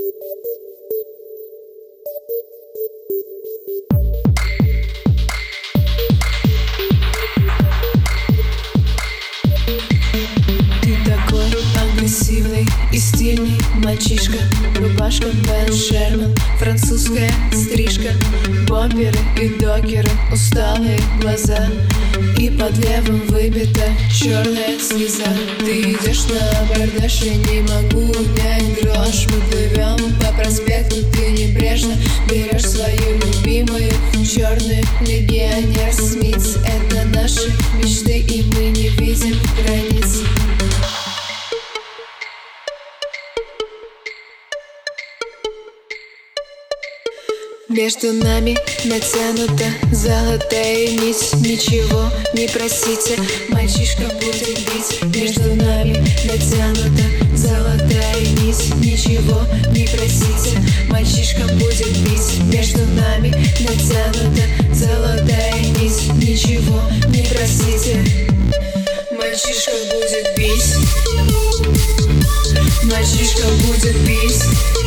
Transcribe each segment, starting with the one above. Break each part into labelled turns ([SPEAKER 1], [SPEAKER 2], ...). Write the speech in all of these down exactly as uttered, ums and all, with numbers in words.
[SPEAKER 1] Агрессивный и стильный мальчишка. Рубашка Бен Шерман, французская стрижка, бомберы и докеры, усталые глаза, и под левым выбита черная слеза. Ты идешь на абордаж, я не могу унять дрожь. Мы плывем по проспекту, ты небрежно берешь свою любимую черную легионер Смитс. Это наши мечты, и мы не видим границ. Между нами натянута золотая нить. Ничего не просите, мальчишка будет бить. Между нами натянута золотая нить. Ничего не просите, мальчишка будет бить. Между нами натянута золотая нить. Ничего не просите, мальчишка будет бить. Мальчишка будет бить.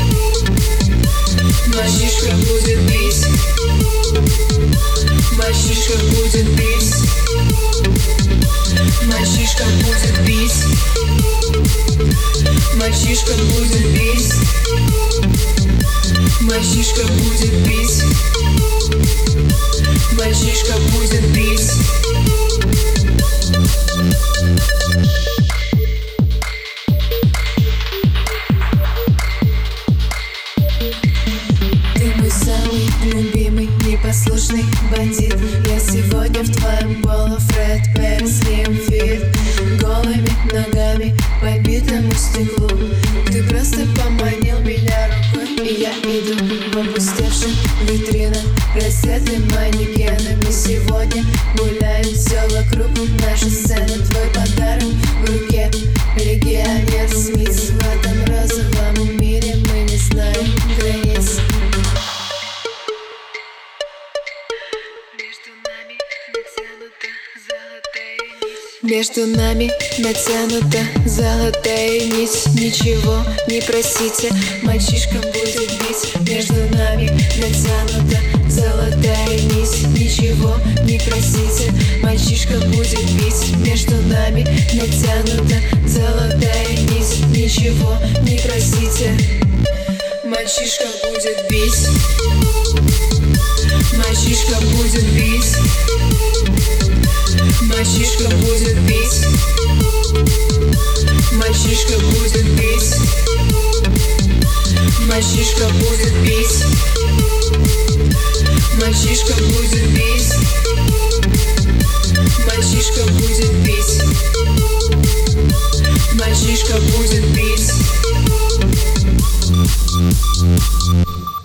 [SPEAKER 1] Мальчишка будет бить. Мальчишка будет бить. Мальчишка будет бить. Мальчишка будет бить. Мальчишка будет бить. Мальчишка будет бить. Любимый, непослушный бандит. Я сегодня в твоем поло Фред Перри Слим Фит. Голыми ногами по битому стеклу. Ты просто поманил меня рукой, и я иду в опустевших витринах, раздеты манекенами. Сегодня гуляет все вокруг, наша сцена, твой подарок в руке. Легионер Смитс. В этом розовом мире мы не знаем границ. Между нами натянута золотая нить. Ничего не просите, мальчишка будет бить. Между нами натянута золотая нить. Ничего не просите, мальчишка будет бить. Между нами натянута золотая нить. Ничего не просите, мальчишка будет бить. Мальчишка будет бить. Мальчишка будет бить. Мальчишка будет бить. Мальчишка будет бить. Мальчишка будет бить. Мальчишка будет бить. Мальчишка будет бить.